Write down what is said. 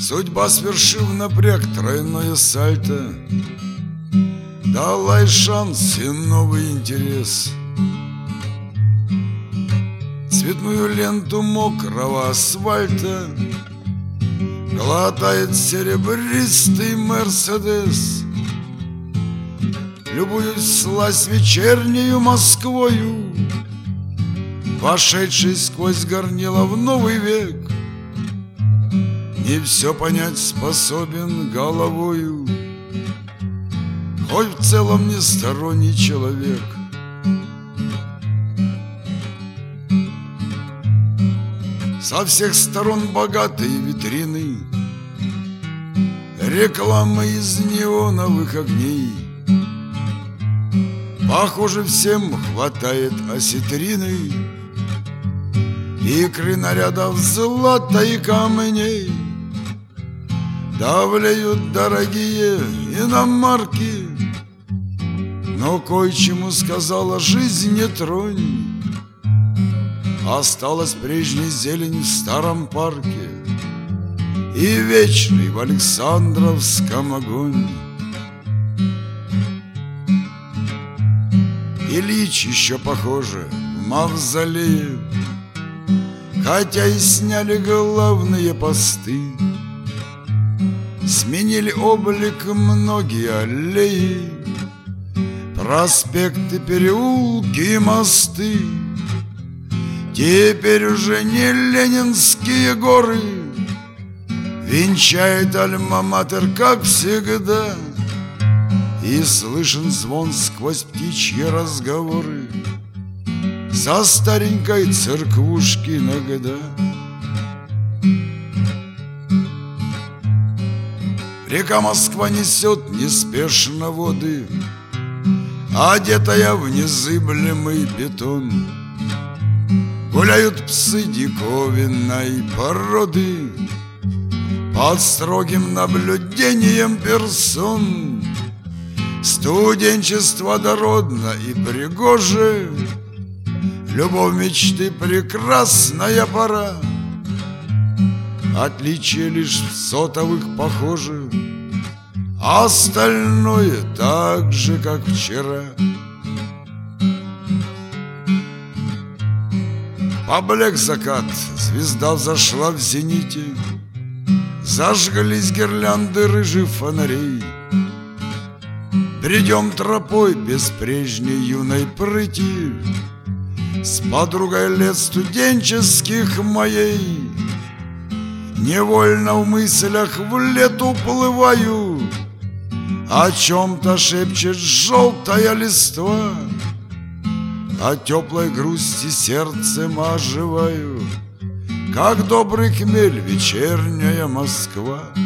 Судьба, свершив напряг тройное сальто, дала и шанс, и новый интерес. Цветную ленту мокрого асфальта глотает серебристый Мерседес. Любуюсь слазь вечернею Москвою, вошедший сквозь горнило в новый век. Не все понять способен головою, хоть в целом не сторонний человек. Со всех сторон богатые витрины, рекламы из неоновых огней. Похоже, всем хватает осетрины, икры нарядов злата и камней. Давлеют дорогие иномарки, но кое-чему сказала жизнь не тронь. Осталась прежняя зелень в старом парке и вечный в Александровском огонь. Ильич еще, похоже, в мавзолее, хотя и сняли главные посты. Сменили облик многие аллеи, проспекты, переулки и мосты. Теперь уже не ленинские горы венчает альма-матер, как всегда. И слышен звон сквозь птичьи разговоры со старенькой церквушки иногда. Река Москва несет неспешно воды, одетая в незыблемый бетон. Гуляют псы диковинной породы под строгим наблюдением персон. Студенчество дородно и пригоже, любовь мечты прекрасная пора. Отличие лишь в сотовых похоже, остальное так же, как вчера. Поблек закат, звезда взошла в зените, зажглись гирлянды рыжих фонарей. Придем тропой без прежней юной прыти, с подругой лет студенческих моей. Невольно в мыслях в лет уплываю, о чем-то шепчет желтая листва. От теплой грусти сердцем оживаю, как добрый хмель вечерняя Москва.